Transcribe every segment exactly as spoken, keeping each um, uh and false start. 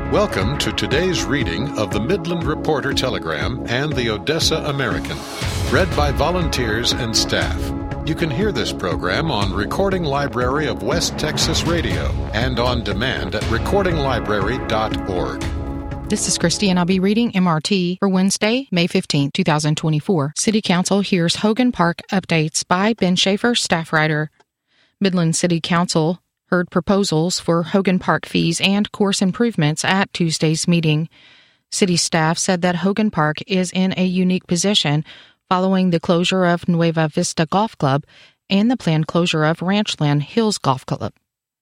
Welcome to today's reading of the Midland Reporter Telegram and the Odessa American, read by volunteers and staff. You can hear this program on Recording Library of West Texas Radio and on demand at recording library dot org. This is Christy, and I'll be reading M R T for Wednesday, May fifteenth, twenty twenty-four. City Council hears Hogan Park updates by Ben Schaefer, staff writer. Midland City Council heard proposals for Hogan Park fees and course improvements at Tuesday's meeting. City staff said that Hogan Park is in a unique position following the closure of Nueva Vista Golf Club and the planned closure of Ranchland Hills Golf Club.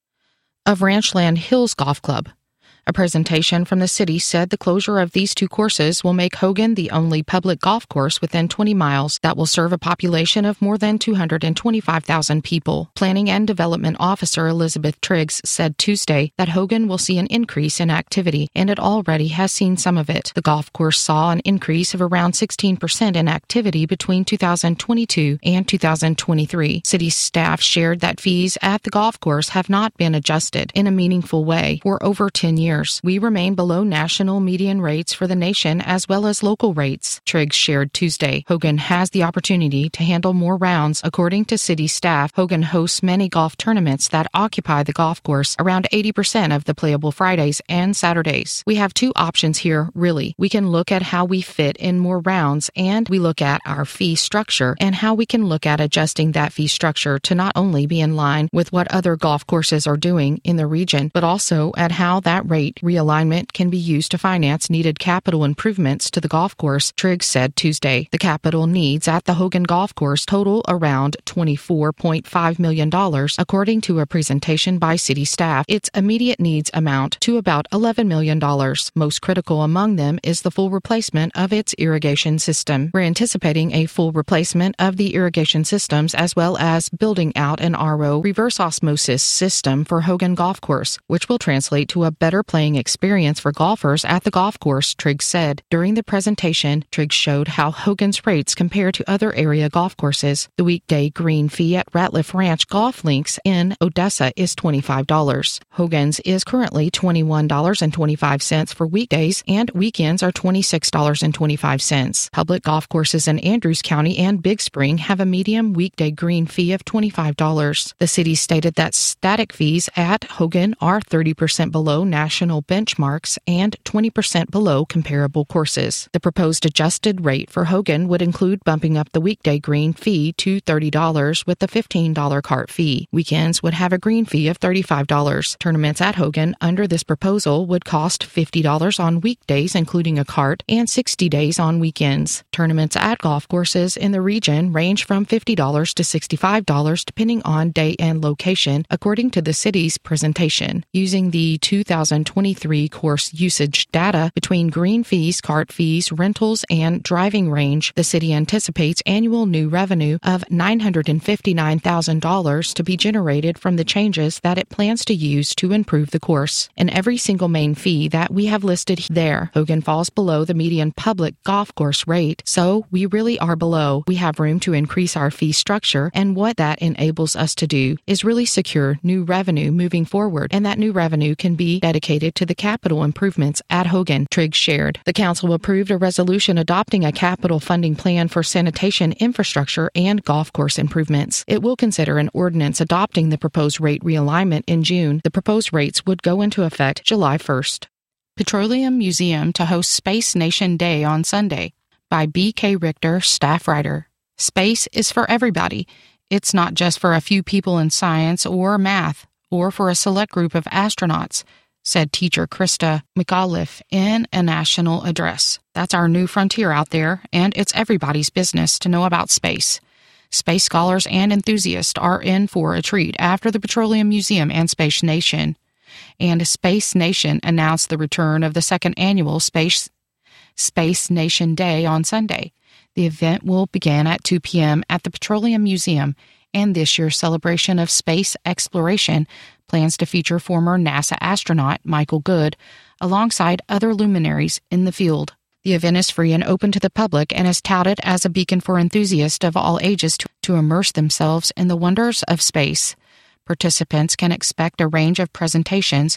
Of Ranchland Hills Golf Club. A presentation from the city said the closure of these two courses will make Hogan the only public golf course within twenty miles that will serve a population of more than two hundred twenty-five thousand people. Planning and Development Officer Elizabeth Triggs said Tuesday that Hogan will see an increase in activity, and it already has seen some of it. The golf course saw an increase of around sixteen percent in activity between two thousand twenty-two and two thousand twenty-three. City staff shared that fees at the golf course have not been adjusted in a meaningful way for over ten years. We remain below national median rates for the nation as well as local rates, Triggs shared Tuesday. Hogan has the opportunity to handle more rounds. According to city staff, Hogan hosts many golf tournaments that occupy the golf course, around eighty percent of the playable Fridays and Saturdays. We have two options here, really. We can look at how we fit in more rounds, and we look at our fee structure and how we can look at adjusting that fee structure to not only be in line with what other golf courses are doing in the region, but also at how that rate realignment can be used to finance needed capital improvements to the golf course, Triggs said Tuesday. The capital needs at the Hogan Golf Course total around twenty-four point five million dollars, according to a presentation by city staff. Its immediate needs amount to about eleven million dollars. Most critical among them is the full replacement of its irrigation system. We're anticipating a full replacement of the irrigation systems as well as building out an R O reverse osmosis system for Hogan Golf Course, which will translate to a better playing experience for golfers at the golf course, Triggs said. During the presentation, Triggs showed how Hogan's rates compare to other area golf courses. The weekday green fee at Ratliff Ranch Golf Links in Odessa is twenty-five dollars. Hogan's is currently twenty-one dollars and twenty-five cents for weekdays, and weekends are twenty-six dollars and twenty-five cents. Public golf courses in Andrews County and Big Spring have a medium weekday green fee of twenty-five dollars. The city stated that static fees at Hogan are thirty percent below national benchmarks and twenty percent below comparable courses. The proposed adjusted rate for Hogan would include bumping up the weekday green fee to thirty dollars with a fifteen dollars cart fee. Weekends would have a green fee of thirty-five dollars. Tournaments at Hogan under this proposal would cost fifty dollars on weekdays, including a cart, and sixty dollars on weekends. Tournaments at golf courses in the region range from fifty dollars to sixty-five dollars depending on day and location, according to the city's presentation. Using the two thousand twenty-three course usage data between green fees, cart fees, rentals, and driving range, the city anticipates annual new revenue of nine hundred fifty-nine thousand dollars to be generated from the changes that it plans to use to improve the course. In every single main fee that we have listed there, Hogan falls below the median public golf course rate, so we really are below. We have room to increase our fee structure, and what that enables us to do is really secure new revenue moving forward, and that new revenue can be dedicated to the capital improvements at Hogan, Triggs shared. The council approved a resolution adopting a capital funding plan for sanitation infrastructure and golf course improvements. It will consider an ordinance adopting the proposed rate realignment in June. The proposed rates would go into effect July first. Petroleum Museum to host Space Nation Day on Sunday by B K Richter, staff writer. Space is for everybody. It's not just for a few people in science or math or for a select group of astronauts, said teacher Krista McAuliffe in a national address. That's our new frontier out there, and it's everybody's business to know about space. Space scholars and enthusiasts are in for a treat after the Petroleum Museum and Space Nation. And Space Nation announced the return of the second annual Space, Space Nation Day on Sunday. The event will begin at two p.m. at the Petroleum Museum, and this year's celebration of space exploration plans to feature former NASA astronaut Michael Good alongside other luminaries in the field. The event is free and open to the public and is touted as a beacon for enthusiasts of all ages to, to immerse themselves in the wonders of space. Participants can expect a range of presentations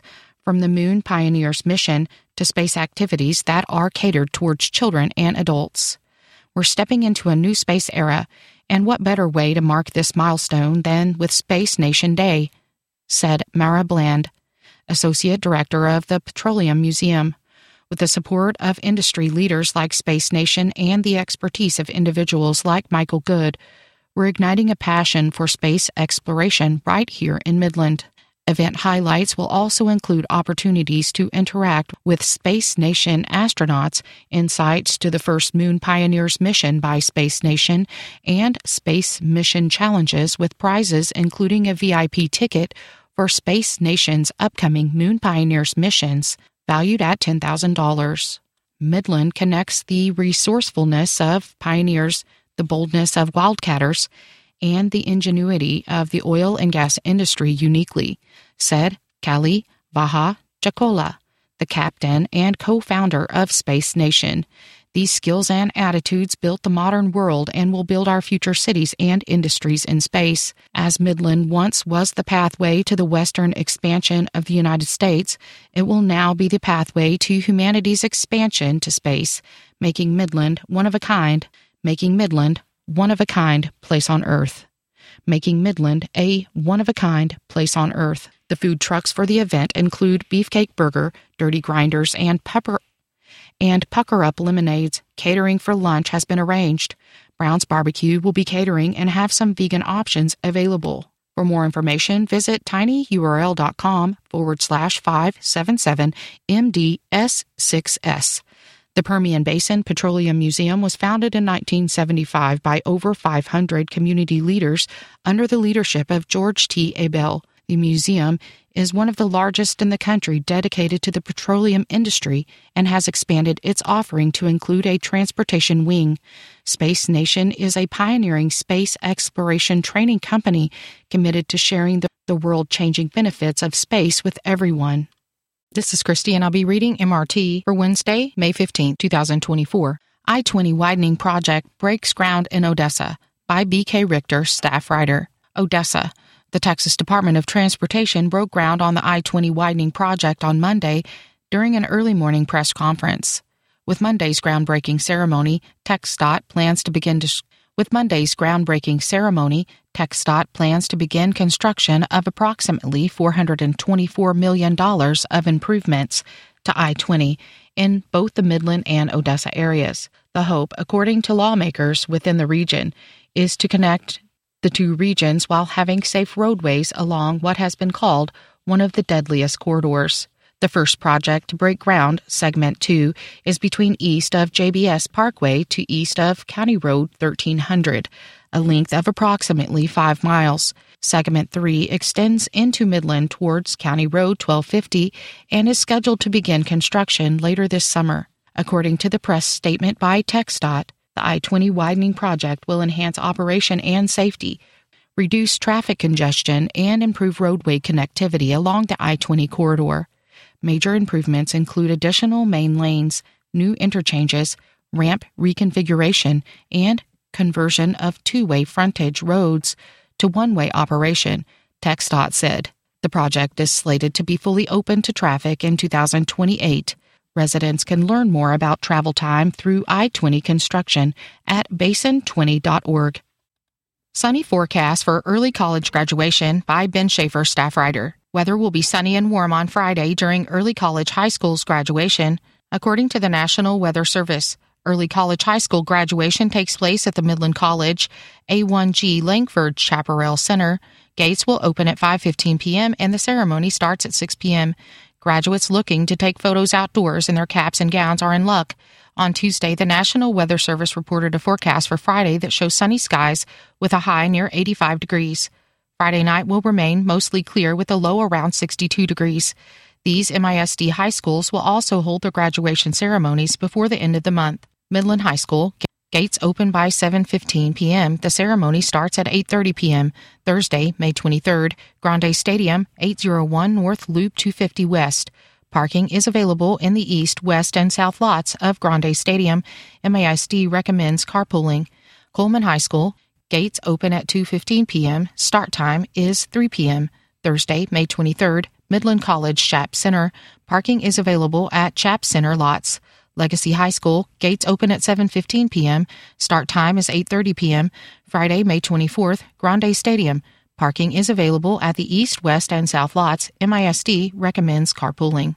from the Moon Pioneers mission to space activities that are catered towards children and adults. We're stepping into a new space era, and what better way to mark this milestone than with Space Nation Day, said Mara Bland, Associate Director of the Petroleum Museum. With the support of industry leaders like Space Nation and the expertise of individuals like Michael Good, we're igniting a passion for space exploration right here in Midland. Event highlights will also include opportunities to interact with Space Nation astronauts, insights to the first Moon Pioneers mission by Space Nation, and space mission challenges with prizes including a V I P ticket for Space Nation's upcoming Moon Pioneers missions, valued at ten thousand dollars. Midland connects the resourcefulness of pioneers, the boldness of wildcatters, and the ingenuity of the oil and gas industry uniquely, said Kali Vaha Jacola, the captain and co-founder of Space Nation. These skills and attitudes built the modern world and will build our future cities and industries in space. As Midland once was the pathway to the western expansion of the United States, it will now be the pathway to humanity's expansion to space, making Midland one of a kind, making Midland one of a kind place on Earth. Making Midland a one-of-a-kind place on Earth. The food trucks for the event include Beefcake Burger, Dirty Grinders, and Pepper and Pucker Up Lemonades. Catering for lunch has been arranged. Brown's Barbecue will be catering and have some vegan options available. For more information, visit tinyurl.com forward slash 577 MDS6S. The Permian Basin Petroleum Museum was founded in nineteen seventy-five by over five hundred community leaders under the leadership of George T. Abel. The museum is one of the largest in the country dedicated to the petroleum industry and has expanded its offering to include a transportation wing. Space Nation is a pioneering space exploration training company committed to sharing the, the world-changing benefits of space with everyone. This is Christy, and I'll be reading M R T for Wednesday, May fifteenth, twenty twenty-four. I twenty Widening Project Breaks Ground in Odessa by B K Richter, staff writer. Odessa. The Texas Department of Transportation broke ground on the I twenty Widening Project on Monday during an early morning press conference. With Monday's groundbreaking ceremony, TxDOT plans to begin to With Monday's groundbreaking ceremony, TxDOT plans to begin construction of approximately four hundred twenty-four million dollars of improvements to I twenty in both the Midland and Odessa areas. The hope, according to lawmakers within the region, is to connect the two regions while having safe roadways along what has been called one of the deadliest corridors. The first project to break ground, Segment two, is between east of J B S Parkway to east of County Road thirteen hundred, a length of approximately five miles. Segment three extends into Midland towards County Road twelve fifty and is scheduled to begin construction later this summer. According to the press statement by TxDOT, the I twenty Widening Project will enhance operation and safety, reduce traffic congestion, and improve roadway connectivity along the I twenty corridor. Major improvements include additional main lanes, new interchanges, ramp reconfiguration, and conversion of two-way frontage roads to one-way operation, TxDOT said. The project is slated to be fully open to traffic in two thousand twenty-eight. Residents can learn more about travel time through I twenty construction at basin twenty dot org. Sunny forecast for early college graduation by Ben Schaefer, staff writer. Weather will be sunny and warm on Friday during early college high school's graduation, according to the National Weather Service. Early college high school graduation takes place at the Midland College A one G Langford Chaparral Center. Gates will open at five fifteen p.m. and the ceremony starts at six p.m. Graduates looking to take photos outdoors in their caps and gowns are in luck. On Tuesday, the National Weather Service reported a forecast for Friday that shows sunny skies with a high near eighty-five degrees. Friday night will remain mostly clear with a low around sixty-two degrees. These M I S D high schools will also hold their graduation ceremonies before the end of the month. Midland High School, gates open by seven fifteen p.m. The ceremony starts at eight thirty p.m. Thursday, May twenty-third, Grande Stadium, eight oh one North Loop two fifty West. Parking is available in the east, west, and south lots of Grande Stadium. M I S D recommends carpooling. Coleman High School, gates open at two fifteen p.m. Start time is three p.m. Thursday, May twenty-third, Midland College Chap Center, parking is available at Chap Center lots. Legacy High School, gates open at seven fifteen p.m. Start time is eight thirty p.m. Friday, May twenty-fourth, Grande Stadium. Parking is available at the east, west, and south lots. M I S D recommends carpooling.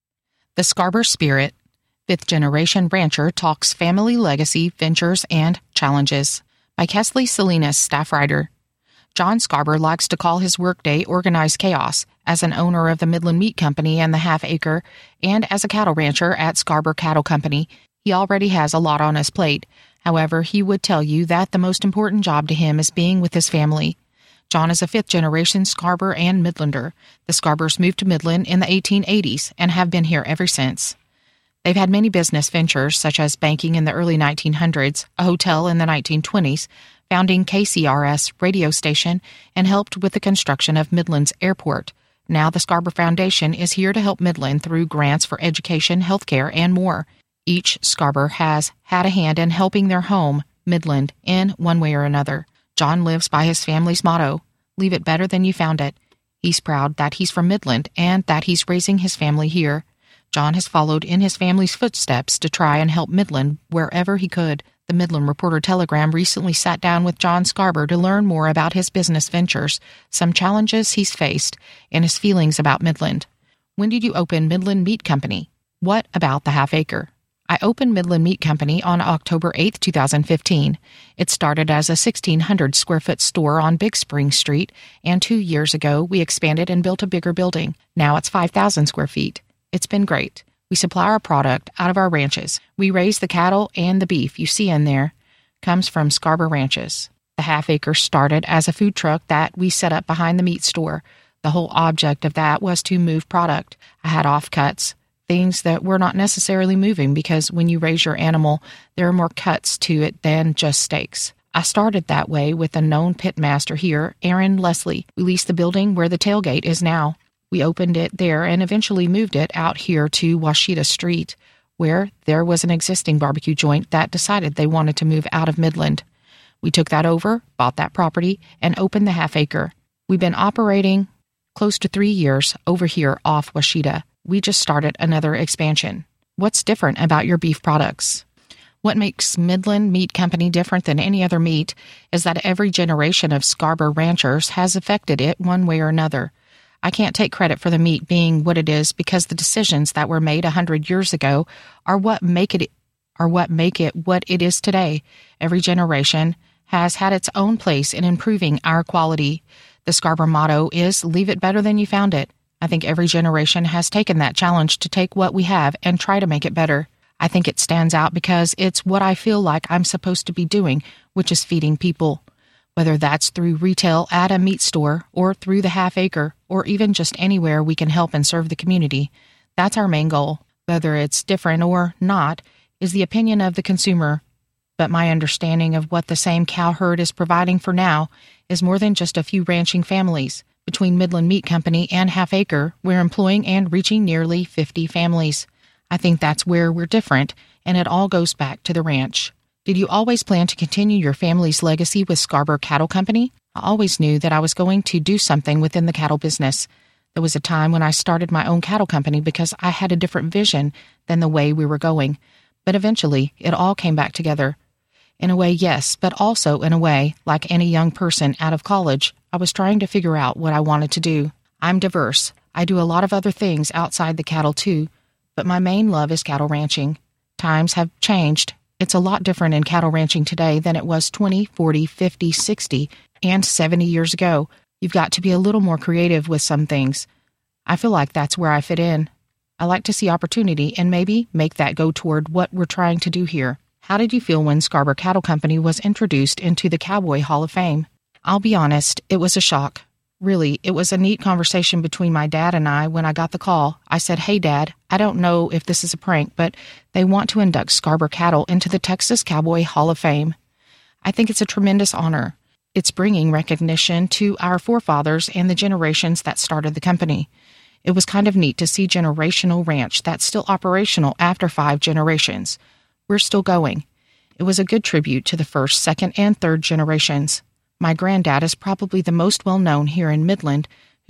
The Scarber Spirit. Fifth-generation rancher talks family legacy, ventures, and challenges. By Kesley Salinas, staff writer. John Scarber likes to call his workday organized chaos. As an owner of the Midland Meat Company and the Half Acre, and as a cattle rancher at Scarber Cattle Company, he already has a lot on his plate. However, he would tell you that the most important job to him is being with his family. John is a fifth-generation Scarber and Midlander. The Scarbers moved to Midland in the eighteen eighties and have been here ever since. They've had many business ventures, such as banking in the early nineteen hundreds, a hotel in the nineteen twenties, founding K C R S radio station, and helped with the construction of Midland's airport. Now the Scarber Foundation is here to help Midland through grants for education, healthcare, and more. Each Scarber has had a hand in helping their home, Midland, in one way or another. John lives by his family's motto, leave it better than you found it. He's proud that he's from Midland and that he's raising his family here. John has followed in his family's footsteps to try and help Midland wherever he could. The Midland Reporter-Telegram recently sat down with John Scarber to learn more about his business ventures, some challenges he's faced, and his feelings about Midland. When did you open Midland Meat Company? What about the Half Acre? I opened Midland Meat Company on October eighth, two thousand fifteen. It started as a sixteen hundred square foot store on Big Spring Street, and two years ago we expanded and built a bigger building. Now it's five thousand square feet. It's been great. We supply our product out of our ranches. We raise the cattle, and the beef you see in there comes from Scarber Ranches. The Half Acre started as a food truck that we set up behind the meat store. The whole object of that was to move product. I had offcuts, things that were not necessarily moving, because when you raise your animal, there are more cuts to it than just steaks. I started that way with a known pit master here, Aaron Leslie. We leased the building where the tailgate is now. We opened it there and eventually moved it out here to Washita Street, where there was an existing barbecue joint that decided they wanted to move out of Midland. We took that over, bought that property, and opened the Half Acre. We've been operating close to three years over here off Washita. We just started another expansion. What's different about your beef products? What makes Midland Meat Company different than any other meat is that every generation of Scarber ranchers has affected it one way or another. I can't take credit for the meat being what it is, because the decisions that were made a hundred years ago are what make it are what make it what it is today. Every generation has had its own place in improving our quality. The Scarber motto is leave it better than you found it. I think every generation has taken that challenge to take what we have and try to make it better. I think it stands out because it's what I feel like I'm supposed to be doing, which is feeding people. Whether that's through retail at a meat store, or through the Half Acre, or even just anywhere we can help and serve the community, that's our main goal. Whether it's different or not is the opinion of the consumer, but my understanding of what the same cow herd is providing for now is more than just a few ranching families. Between Midland Meat Company and Half Acre, we're employing and reaching nearly fifty families. I think that's where we're different, and it all goes back to the ranch. Did you always plan to continue your family's legacy with Scarber Cattle Company? I always knew that I was going to do something within the cattle business. There was a time when I started my own cattle company because I had a different vision than the way we were going. But eventually, it all came back together. In a way, yes, but also in a way, like any young person out of college, I was trying to figure out what I wanted to do. I'm diverse. I do a lot of other things outside the cattle too, but my main love is cattle ranching. Times have changed. It's a lot different in cattle ranching today than it was twenty, forty, fifty, sixty, and seventy years ago. You've got to be a little more creative with some things. I feel like that's where I fit in. I like to see opportunity and maybe make that go toward what we're trying to do here. How did you feel when Scarber Cattle Company was introduced into the Cowboy Hall of Fame? I'll be honest, it was a shock. Really, it was a neat conversation between my dad and I when I got the call. I said, "Hey, Dad, I don't know if this is a prank, but they want to induct Scarber Cattle into the Texas Cowboy Hall of Fame." I think it's a tremendous honor. It's bringing recognition to our forefathers and the generations that started the company. It was kind of neat to see generational ranch that's still operational after five generations. We're still going. It was a good tribute to the first, second, and third generations. My granddad is probably the most well-known here in Midland,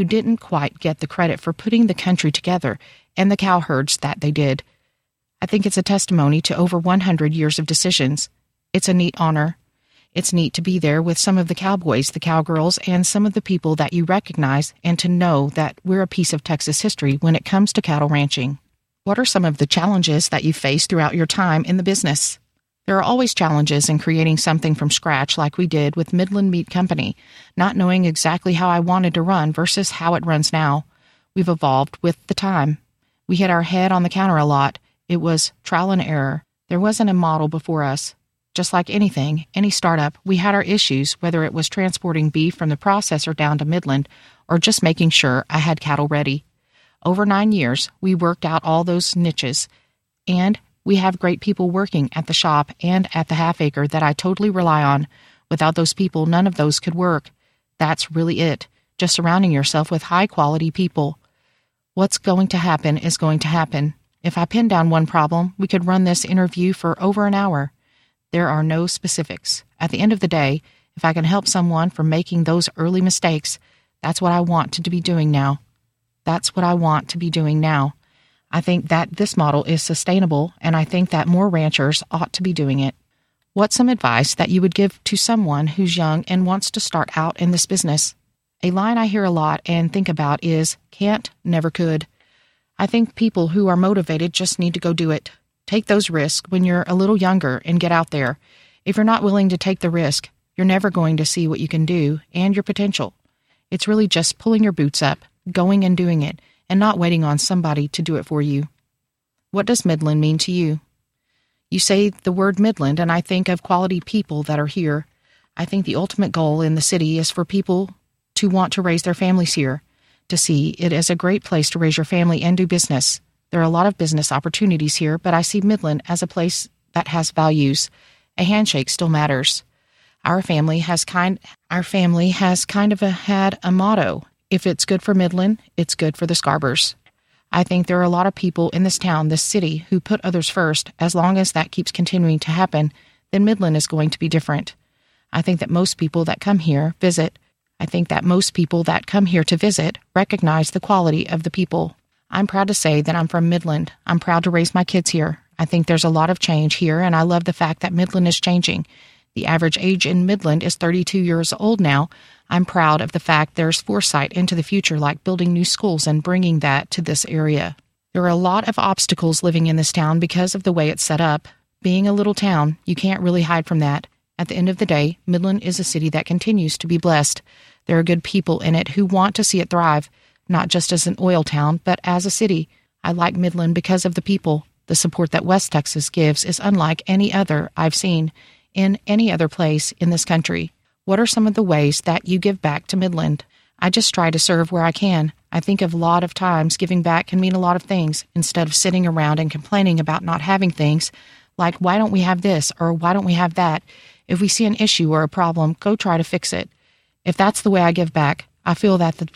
who didn't quite get the credit for putting the country together and the cow herds that they did. I think it's a testimony to over one hundred years of decisions. It's a neat honor. It's neat to be there with some of the cowboys, the cowgirls, and some of the people that you recognize, and to know that we're a piece of Texas history when it comes to cattle ranching. What are some of the challenges that you face throughout your time in the business? There are always challenges in creating something from scratch like we did with Midland Meat Company, not knowing exactly how I wanted to run versus how it runs now. We've evolved with the time. We hit our head on the counter a lot. It was trial and error. There wasn't a model before us. Just like anything, any startup, we had our issues, whether it was transporting beef from the processor down to Midland or just making sure I had cattle ready. Over nine years, we worked out all those niches, and we have great people working at the shop and at the half acre that I totally rely on. Without those people, none of those could work. That's really it, just surrounding yourself with high-quality people. What's going to happen is going to happen. If I pin down one problem, we could run this interview for over an hour. There are no specifics. At the end of the day, if I can help someone from making those early mistakes, that's what I want to be doing now. That's what I want to be doing now. I think that this model is sustainable, and I think that more ranchers ought to be doing it. What's some advice that you would give to someone who's young and wants to start out in this business? A line I hear a lot and think about is, can't, never could. I think people who are motivated just need to go do it. Take those risks when you're a little younger and get out there. If you're not willing to take the risk, you're never going to see what you can do and your potential. It's really just pulling your boots up, going and doing it, and not waiting on somebody to do it for you. What does Midland mean to you? You say the word Midland, and I think of quality people that are here. I think the ultimate goal in the city is for people to want to raise their families here, to see it as a great place to raise your family and do business. There are a lot of business opportunities here, but I see Midland as a place that has values. A handshake still matters. Our family has kind our family has kind of a, had a motto. If it's good for Midland, it's good for the Scarbers. I think there are a lot of people in this town, this city, who put others first. As long as that keeps continuing to happen, then Midland is going to be different. I think that most people that come here visit. I think that most people that come here to visit recognize the quality of the people. I'm proud to say that I'm from Midland. I'm proud to raise my kids here. I think there's a lot of change here, and I love the fact that Midland is changing. The average age in Midland is thirty-two years old now. I'm proud of the fact there's foresight into the future, like building new schools and bringing that to this area. There are a lot of obstacles living in this town because of the way it's set up. Being a little town, you can't really hide from that. At the end of the day, Midland is a city that continues to be blessed. There are good people in it who want to see it thrive, not just as an oil town, but as a city. I like Midland because of the people. The support that West Texas gives is unlike any other I've seen in any other place in this country. What are some of the ways that you give back to Midland? I just try to serve where I can. I think of a lot of times giving back can mean a lot of things, instead of sitting around and complaining about not having things, like why don't we have this or why don't we have that? If we see an issue or a problem, go try to fix it. If that's the way I give back, I feel that the,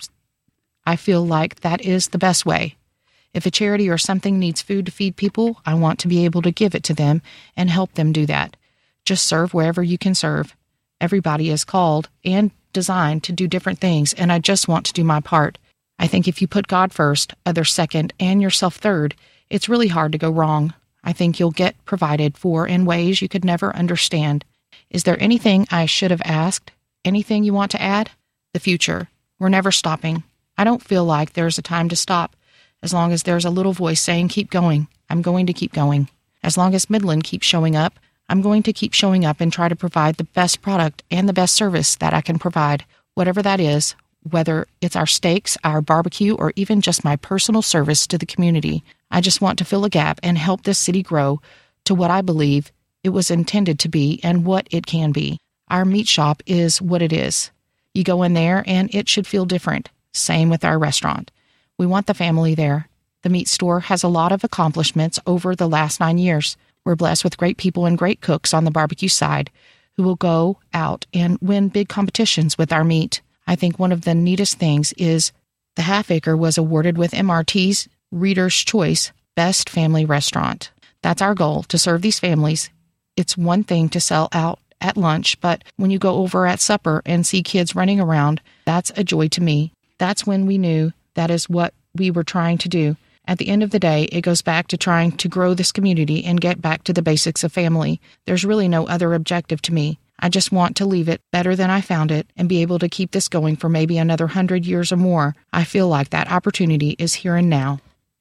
I feel like that is the best way. If a charity or something needs food to feed people, I want to be able to give it to them and help them do that. Just serve wherever you can serve. Everybody is called and designed to do different things, and I just want to do my part. I think if you put God first, others second, and yourself third, it's really hard to go wrong. I think you'll get provided for in ways you could never understand. Is there anything I should have asked? Anything you want to add? The future. We're never stopping. I don't feel like there's a time to stop. As long as there's a little voice saying, keep going, I'm going to keep going. As long as Midland keeps showing up, I'm going to keep showing up and try to provide the best product and the best service that I can provide, whatever that is, whether it's our steaks, our barbecue, or even just my personal service to the community. I just want to fill a gap and help this city grow to what I believe it was intended to be and what it can be. Our meat shop is what it is. You go in there and it should feel different. Same with our restaurant. We want the family there. The meat store has a lot of accomplishments over the last nine years. We're blessed with great people and great cooks on the barbecue side who will go out and win big competitions with our meat. I think one of the neatest things is the Half Acre was awarded with M R T's Reader's Choice Best Family Restaurant. That's our goal, to serve these families. It's one thing to sell out at lunch, but when you go over at supper and see kids running around, that's a joy to me. That's when we knew that is what we were trying to do. At the end of the day, it goes back to trying to grow this community and get back to the basics of family. There's really no other objective to me. I just want to leave it better than I found it and be able to keep this going for maybe another hundred years or more. I feel like that opportunity is here and now.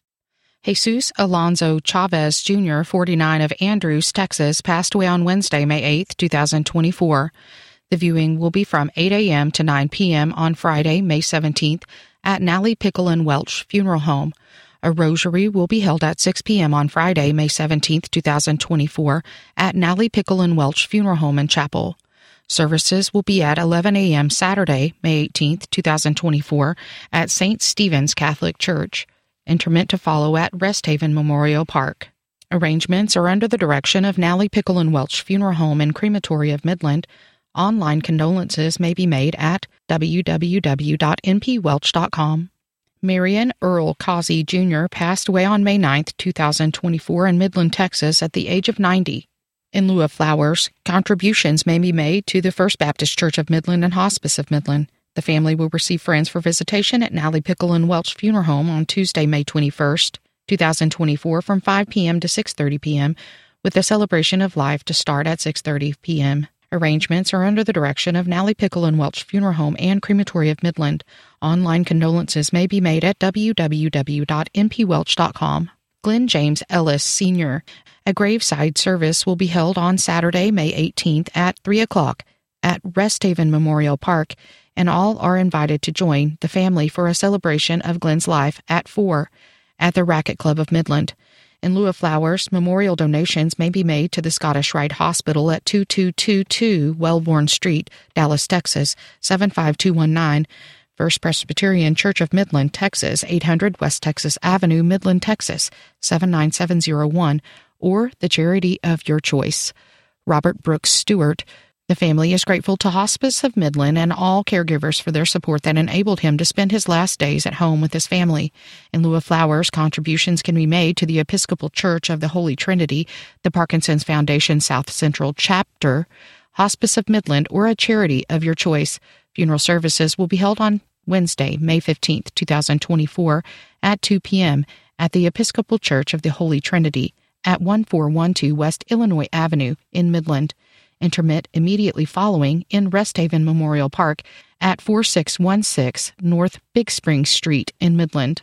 Jesus Alonzo Chavez Junior, forty-nine, of Andrews, Texas, passed away on Wednesday, May eighth, twenty twenty-four. The viewing will be from eight a.m. to nine p.m. on Friday, May seventeenth, at Nally Pickle and Welch Funeral Home. A rosary will be held at six p.m. on Friday, May seventeenth, twenty twenty-four, at Nally Pickle and Welch Funeral Home and Chapel. Services will be at eleven a.m. Saturday, May eighteenth, twenty twenty-four, at Saint Stephen's Catholic Church. Interment to follow at Rest Haven Memorial Park. Arrangements are under the direction of Nally Pickle and Welch Funeral Home and Crematory of Midland. Online condolences may be made at w w w dot n p welch dot com. Marion Earl Causey Junior passed away on May ninth, twenty twenty-four in Midland, Texas at the age of ninety. In lieu of flowers, contributions may be made to the First Baptist Church of Midland and Hospice of Midland. The family will receive friends for visitation at Nally Pickle and Welch Funeral Home on Tuesday, May twenty-first, twenty twenty-four from five p.m. to six thirty p.m., with the celebration of life to start at six thirty p.m. Arrangements are under the direction of Nally Pickle and Welch Funeral Home and Crematory of Midland. Online condolences may be made at w w w dot n p welch dot com. Glenn James Ellis, Senior A graveside service will be held on Saturday, May eighteenth at three o'clock at Rest Haven Memorial Park, and all are invited to join the family for a celebration of Glenn's life at four at the Racket Club of Midland. In lieu of flowers, memorial donations may be made to the Scottish Rite Hospital at two two two two Wellborn Street, Dallas, Texas, seven five two one nine, First Presbyterian Church of Midland, Texas, eight hundred West Texas Avenue, Midland, Texas, seven nine seven zero one, or the charity of your choice. Robert Brooks Stewart. The family is grateful to Hospice of Midland and all caregivers for their support that enabled him to spend his last days at home with his family. In lieu of flowers, contributions can be made to the Episcopal Church of the Holy Trinity, the Parkinson's Foundation South Central Chapter, Hospice of Midland, or a charity of your choice. Funeral services will be held on Wednesday, May fifteenth, twenty twenty-four, at two p.m. at the Episcopal Church of the Holy Trinity at one four one two West Illinois Avenue in Midland. Intermit immediately following in Rest Haven Memorial Park at four six one six North Big Spring Street in Midland.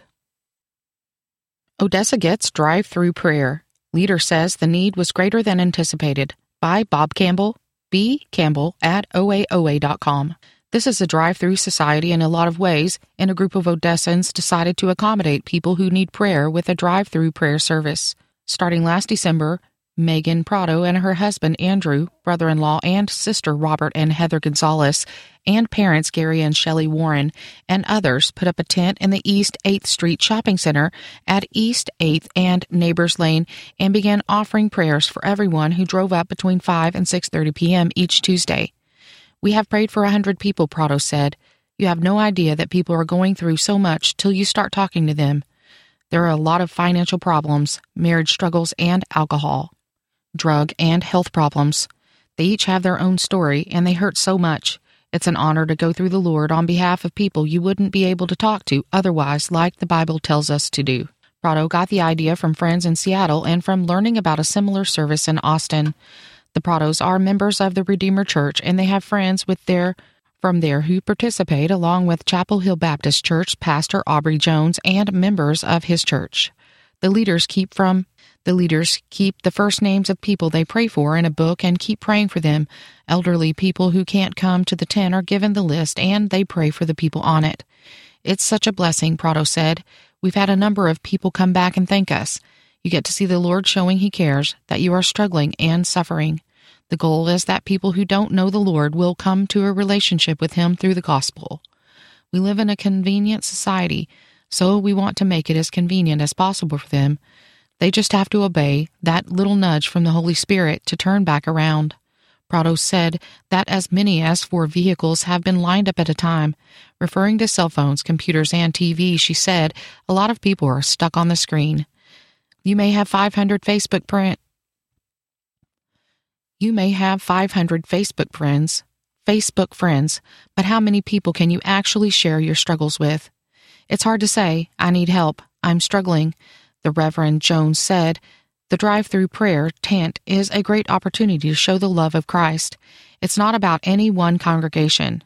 Odessa gets drive-through prayer. Leader says the need was greater than anticipated. By Bob Campbell, B. Campbell at O A O A dot com. This is a drive-through society in a lot of ways, and a group of Odessans decided to accommodate people who need prayer with a drive-through prayer service. Starting last December, Megan Prado and her husband Andrew, brother-in-law and sister Robert and Heather Gonzalez, and parents Gary and Shelley Warren, and others put up a tent in the East eighth Street Shopping Center at East eighth and Neighbors Lane and began offering prayers for everyone who drove up between five and six thirty p.m. each Tuesday. We have prayed for a hundred people, Prado said. You have no idea that people are going through so much till you start talking to them. There are a lot of financial problems, marriage struggles, and alcohol, drug and health problems. They each have their own story, and they hurt so much. It's an honor to go through the Lord on behalf of people you wouldn't be able to talk to otherwise, like the Bible tells us to do. Prado got the idea from friends in Seattle and from learning about a similar service in Austin. The Prados are members of the Redeemer Church, and they have friends with their from there who participate, along with Chapel Hill Baptist Church Pastor Aubrey Jones and members of his church. The leaders keep from The leaders keep the first names of people they pray for in a book and keep praying for them. Elderly people who can't come to the tent are given the list, and they pray for the people on it. It's such a blessing, Prado said. We've had a number of people come back and thank us. You get to see the Lord showing He cares, that you are struggling and suffering. The goal is that people who don't know the Lord will come to a relationship with Him through the gospel. We live in a convenient society, so we want to make it as convenient as possible for them. They just have to obey that little nudge from the Holy Spirit to turn back around. Prado said that as many as four vehicles have been lined up at a time. Referring to cell phones, computers, and T V, she said, a lot of people are stuck on the screen. You may have five hundred Facebook print. You may have five hundred Facebook friends, Facebook friends, but how many people can you actually share your struggles with? It's hard to say, I need help, I'm struggling. The Reverend Jones said, the drive-through prayer tent is a great opportunity to show the love of Christ. It's not about any one congregation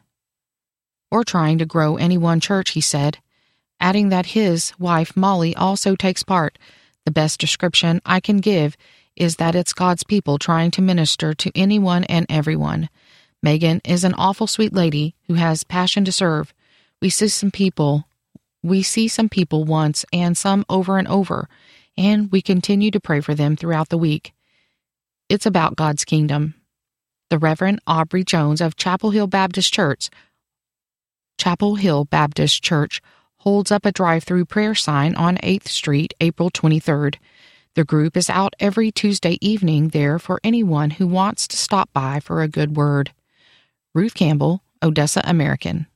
or trying to grow any one church, he said, adding that his wife Molly also takes part. The best description I can give is that it's God's people trying to minister to anyone and everyone. Megan is an awful sweet lady who has passion to serve. We see some people, we see some people once and some over and over, and we continue to pray for them throughout the week. It's about God's kingdom. The Reverend Aubrey Jones of Chapel Hill Baptist Church, Chapel Hill Baptist Church holds up a drive-through prayer sign on eighth Street, April twenty-third. The group is out every Tuesday evening there for anyone who wants to stop by for a good word. Ruth Campbell, Odessa American.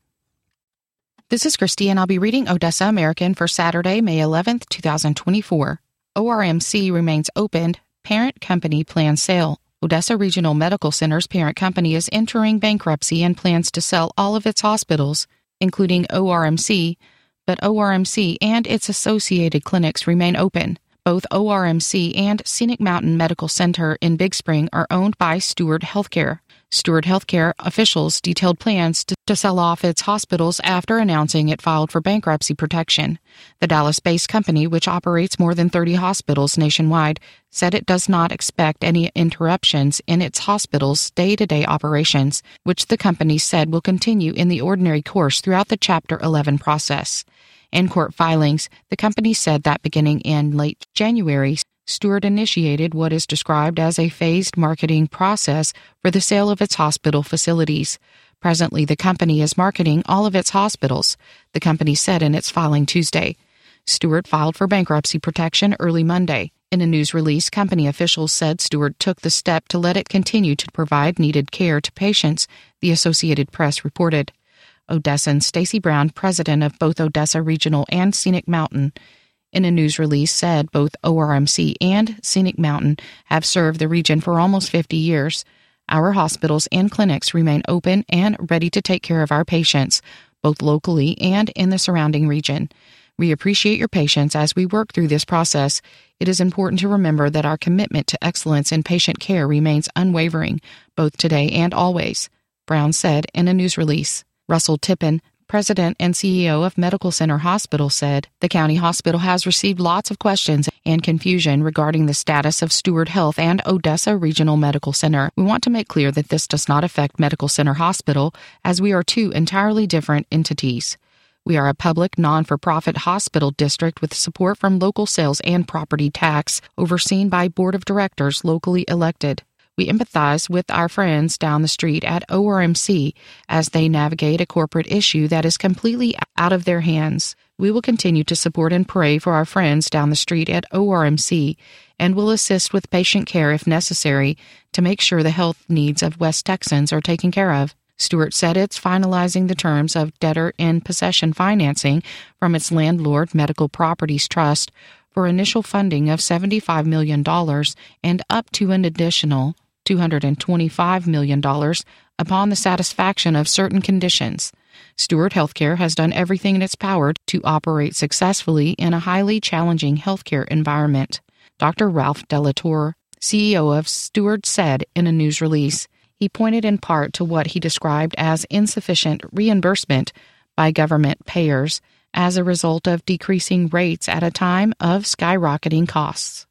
This is Christy, and I'll be reading Odessa American for Saturday, May eleventh, twenty twenty-four. O R M C remains open. Parent company plans sale. Odessa Regional Medical Center's parent company is entering bankruptcy and plans to sell all of its hospitals, including O R M C, but O R M C and its associated clinics remain open. Both O R M C and Scenic Mountain Medical Center in Big Spring are owned by Steward Healthcare. Steward Healthcare officials detailed plans to, to sell off its hospitals after announcing it filed for bankruptcy protection. The Dallas-based company, which operates more than thirty hospitals nationwide, said it does not expect any interruptions in its hospitals' day-to-day operations, which the company said will continue in the ordinary course throughout the Chapter eleven process. In court filings, the company said that beginning in late January, Steward initiated what is described as a phased marketing process for the sale of its hospital facilities. Presently, the company is marketing all of its hospitals, the company said in its filing Tuesday. Steward filed for bankruptcy protection early Monday. In a news release, company officials said Steward took the step to let it continue to provide needed care to patients, the Associated Press reported. Odessan Stacy Brown, president of both Odessa Regional and Scenic Mountain, in a news release said both O R M C and Scenic Mountain have served the region for almost fifty years. Our hospitals and clinics remain open and ready to take care of our patients, both locally and in the surrounding region. We appreciate your patience as we work through this process. It is important to remember that our commitment to excellence in patient care remains unwavering, both today and always, Brown said in a news release. Russell Tippin, president and C E O of Medical Center Hospital, said the county hospital has received lots of questions and confusion regarding the status of Steward Health and Odessa Regional Medical Center. We want to make clear that this does not affect Medical Center Hospital, as we are two entirely different entities. We are a public, non-for-profit hospital district with support from local sales and property tax, overseen by board of directors locally elected. We empathize with our friends down the street at O R M C as they navigate a corporate issue that is completely out of their hands. We will continue to support and pray for our friends down the street at O R M C and will assist with patient care if necessary to make sure the health needs of West Texans are taken care of. Stewart said it's finalizing the terms of debtor-in-possession financing from its landlord Medical Properties Trust for initial funding of seventy-five million dollars and up to an additional two hundred twenty-five million dollars upon the satisfaction of certain conditions. Steward Healthcare has done everything in its power to operate successfully in a highly challenging healthcare environment, Doctor Ralph Delatorre, C E O of Steward, said in a news release. He pointed in part to what he described as insufficient reimbursement by government payers as a result of decreasing rates at a time of skyrocketing costs.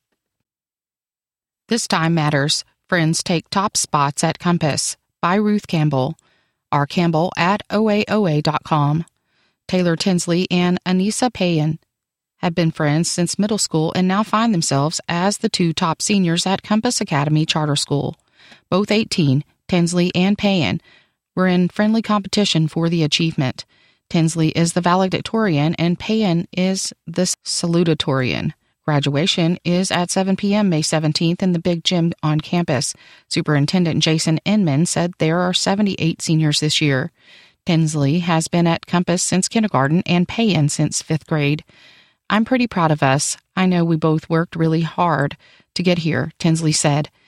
This Time Matters. Friends take top spots at Compass by Ruth Campbell. R. Campbell at O A O A dot com. Taylor Tinsley and Anissa Payan have been friends since middle school and now find themselves as the two top seniors at Compass Academy Charter School. Both eighteen, Tinsley and Payan, were in friendly competition for the achievement. Tinsley is the valedictorian and Payan is the salutatorian. Graduation is at seven p.m. May seventeenth in the big gym on campus. Superintendent Jason Inman said there are seventy-eight seniors this year. Tinsley has been at Compass since kindergarten and Payan since fifth grade. I'm pretty proud of us. I know we both worked really hard to get here, Tinsley said.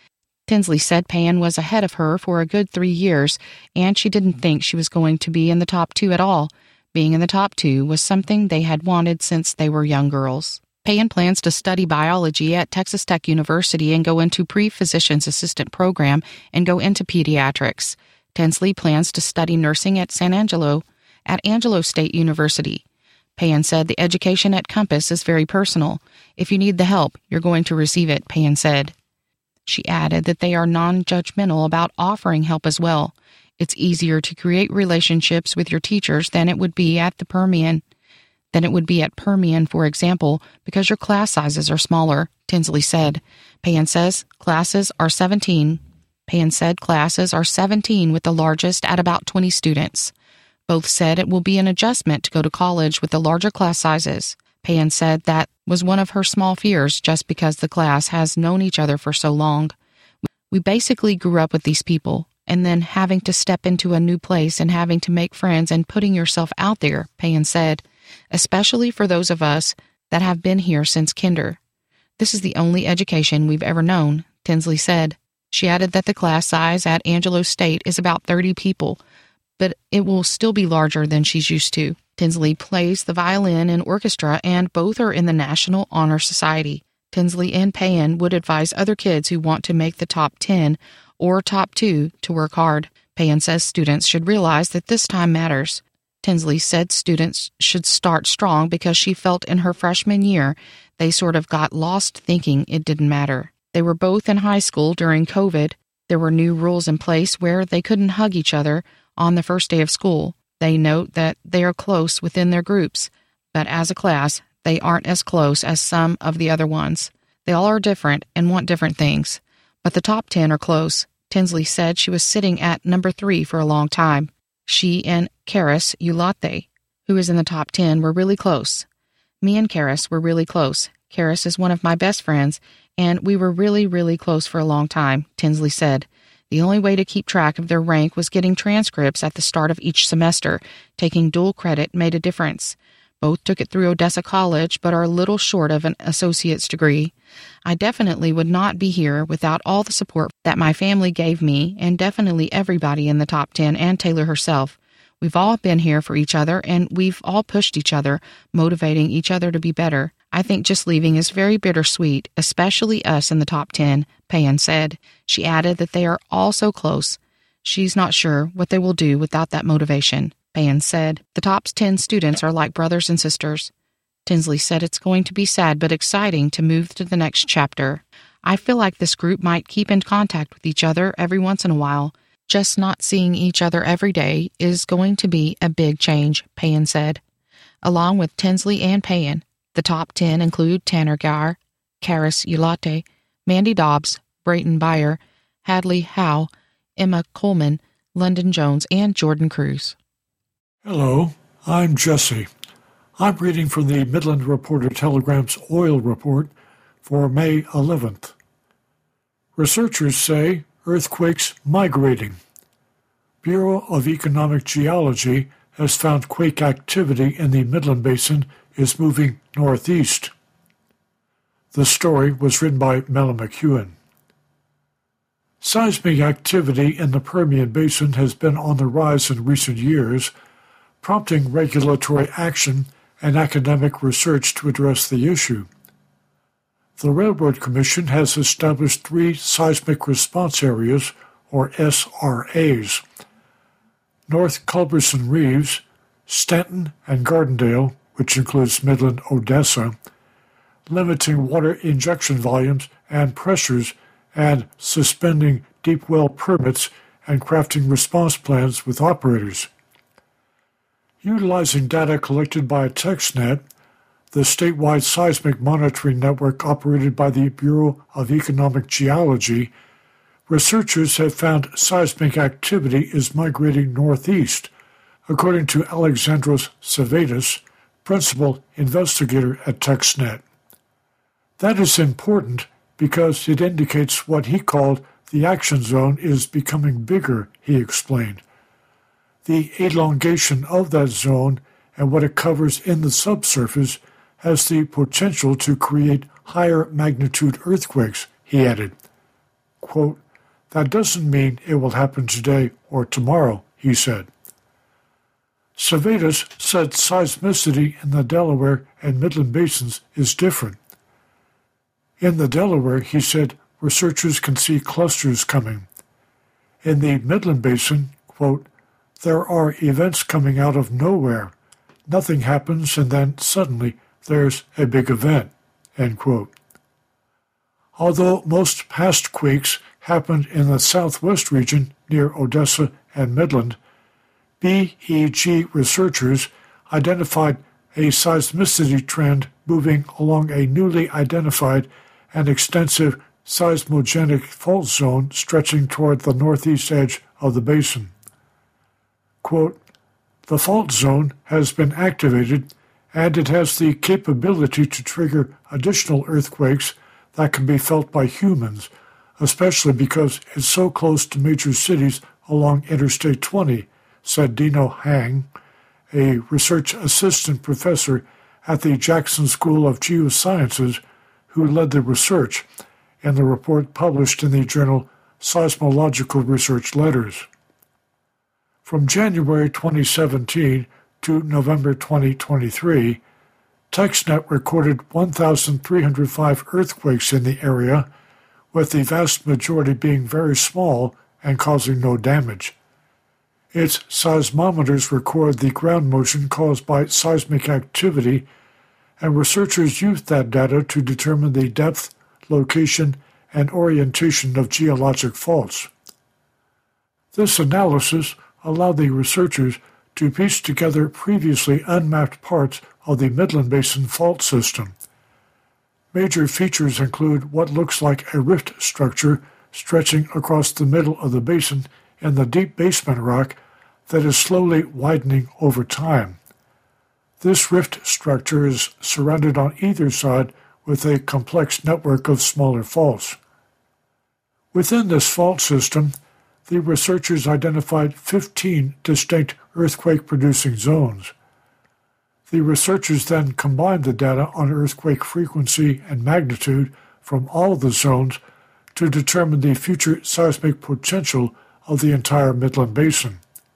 Tinsley said Pan was ahead of her for a good three years, and she didn't think she was going to be in the top two at all. Being in the top two was something they had wanted since they were young girls. Pan plans to study biology at Texas Tech University and go into pre-physician's assistant program and go into pediatrics. Tinsley plans to study nursing at San Angelo at Angelo State University. Pan said the education at Compass is very personal. If you need the help, you're going to receive it, Pan said. She added that they are non-judgmental about offering help as well. It's easier to create relationships with your teachers than it would be at the Permian. Than it would be at Permian, for example, because your class sizes are smaller, Tinsley said. Pan says classes are seventeen. Pan said classes are seventeen with the largest at about twenty students. Both said it will be an adjustment to go to college with the larger class sizes. Pan said that was one of her small fears just because the class has known each other for so long. We basically grew up with these people, and then having to step into a new place and having to make friends and putting yourself out there, Pan said, especially for those of us that have been here since kinder. This is the only education we've ever known, Tinsley said. She added that the class size at Angelo State is about thirty people, but it will still be larger than she's used to. Tinsley plays the violin in orchestra, and both are in the National Honor Society. Tinsley and Pan would advise other kids who want to make the top ten or top two to work hard. Pan says students should realize that this time matters. Tinsley said students should start strong because she felt in her freshman year they sort of got lost thinking it didn't matter. They were both in high school during COVID. There were new rules in place where they couldn't hug each other on the first day of school. They note that they are close within their groups, but as a class, they aren't as close as some of the other ones. They all are different and want different things, but the top ten are close. Tinsley said she was sitting at number three for a long time. She and Karis Ulate, who is in the top ten, were really close. Me and Karis were really close. Karis is one of my best friends, and we were really, really close for a long time, Tinsley said. The only way to keep track of their rank was getting transcripts at the start of each semester. Taking dual credit made a difference. Both took it through Odessa College, but are a little short of an associate's degree. I definitely would not be here without all the support that my family gave me, and definitely everybody in the top ten and Taylor herself. We've all been here for each other, and we've all pushed each other, motivating each other to be better. I think just leaving is very bittersweet, especially us in the top ten, Pan said. She added that they are all so close. She's not sure what they will do without that motivation. Pan said, the top ten students are like brothers and sisters. Tinsley said it's going to be sad but exciting to move to the next chapter. I feel like this group might keep in contact with each other every once in a while. Just not seeing each other every day is going to be a big change, Pan said. Along with Tinsley and Pan, the top ten include Tanner Gar, Karis Ulate, Mandy Dobbs, Brayton Byer, Hadley Howe, Emma Coleman, London Jones, and Jordan Cruz. Hello, I'm Jesse. I'm reading from the Midland Reporter-Telegram's Oil Report for May eleventh. Researchers say earthquakes migrating. Bureau of Economic Geology has found quake activity in the Midland Basin is moving northeast. The story was written by Mela McEwen. Seismic activity in the Permian Basin has been on the rise in recent years, prompting regulatory action and academic research to address the issue. The Railroad Commission has established three seismic response areas, or S R As, North Culberson Reeves, Stanton, and Gardendale, which includes Midland, Odessa, limiting water injection volumes and pressures and suspending deep well permits and crafting response plans with operators. Utilizing data collected by TexNet, the statewide seismic monitoring network operated by the Bureau of Economic Geology, researchers have found seismic activity is migrating northeast, according to Alexandros Savaitis, principal investigator at TexNet. That is important because it indicates what he called the action zone is becoming bigger, he explained. The elongation of that zone and what it covers in the subsurface has the potential to create higher magnitude earthquakes, he added. Quote, That doesn't mean it will happen today or tomorrow, he said. Servetus said seismicity in the Delaware and Midland basins is different. In the Delaware, he said, researchers can see clusters coming. In the Midland Basin, quote, there are events coming out of nowhere. Nothing happens and then suddenly there's a big event, end quote. Although most past quakes happened in the southwest region near Odessa and Midland, B E G researchers identified a seismicity trend moving along a newly identified and extensive seismogenic fault zone stretching toward the northeast edge of the basin. Quote, the fault zone has been activated and it has the capability to trigger additional earthquakes that can be felt by humans, especially because it's so close to major cities along Interstate twenty, said Dino Hang, a research assistant professor at the Jackson School of Geosciences, who led the research in the report published in the journal Seismological Research Letters. From January twenty seventeen to November twenty twenty-three, TexNet recorded one thousand three hundred five earthquakes in the area, with the vast majority being very small and causing no damage. Its seismometers record the ground motion caused by seismic activity, and researchers used that data to determine the depth, location, and orientation of geologic faults. This analysis allowed the researchers to piece together previously unmapped parts of the Midland Basin fault system. Major features include what looks like a rift structure stretching across the middle of the basin in the deep basement rock that is slowly widening over time. This rift structure is surrounded on either side with a complex network of smaller faults. Within this fault system, the researchers identified fifteen distinct earthquake-producing zones. The researchers then combined the data on earthquake frequency and magnitude from all of the zones to determine the future seismic potential of the entire Midland Basin.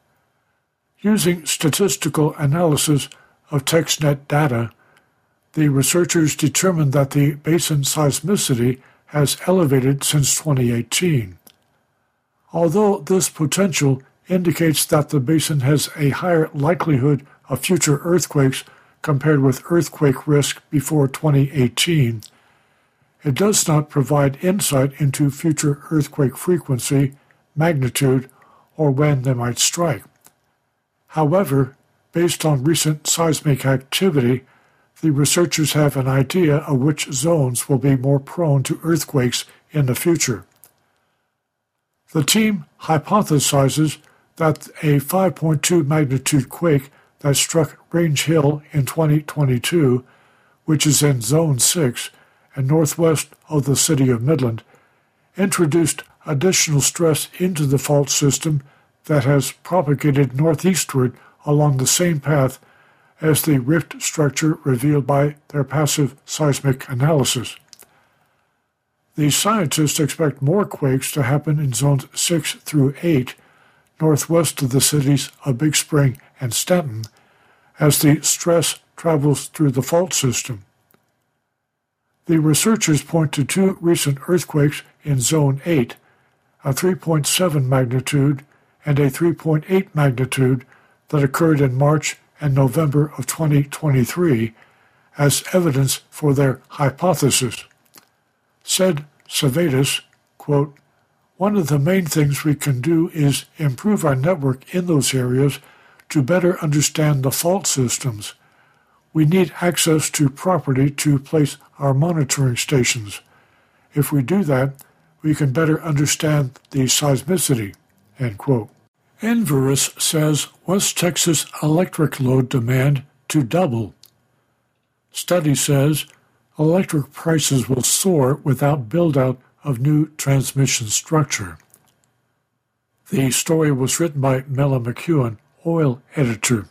Using statistical analysis of TexNet data, the researchers determined that the basin seismicity has elevated since twenty eighteen. Although this potential indicates that the basin has a higher likelihood of future earthquakes compared with earthquake risk before twenty eighteen, it does not provide insight into future earthquake frequency, magnitude, or when they might strike. However, based on recent seismic activity, the researchers have an idea of which zones will be more prone to earthquakes in the future. The team hypothesizes that a five point two magnitude quake that struck Range Hill in twenty twenty-two, which is in Zone six and northwest of the city of Midland, introduced additional stress into the fault system that has propagated northeastward along the same path as the rift structure revealed by their passive seismic analysis. The scientists expect more quakes to happen in zones six through eight, northwest of the cities of Big Spring and Stanton, as the stress travels through the fault system. The researchers point to two recent earthquakes in Zone eight, a three point seven magnitude and a three point eight magnitude that occurred in March and November of twenty twenty-three, as evidence for their hypothesis. Said Servetus, quote, one of the main things we can do is improve our network in those areas to better understand the fault systems. We need access to property to place our monitoring stations. If we do that, we can better understand the seismicity, end quote. Enverus says West Texas electric load demand to double. Study says electric prices will soar without build-out of new transmission structure. The story was written by Mela McEwen, oil editor.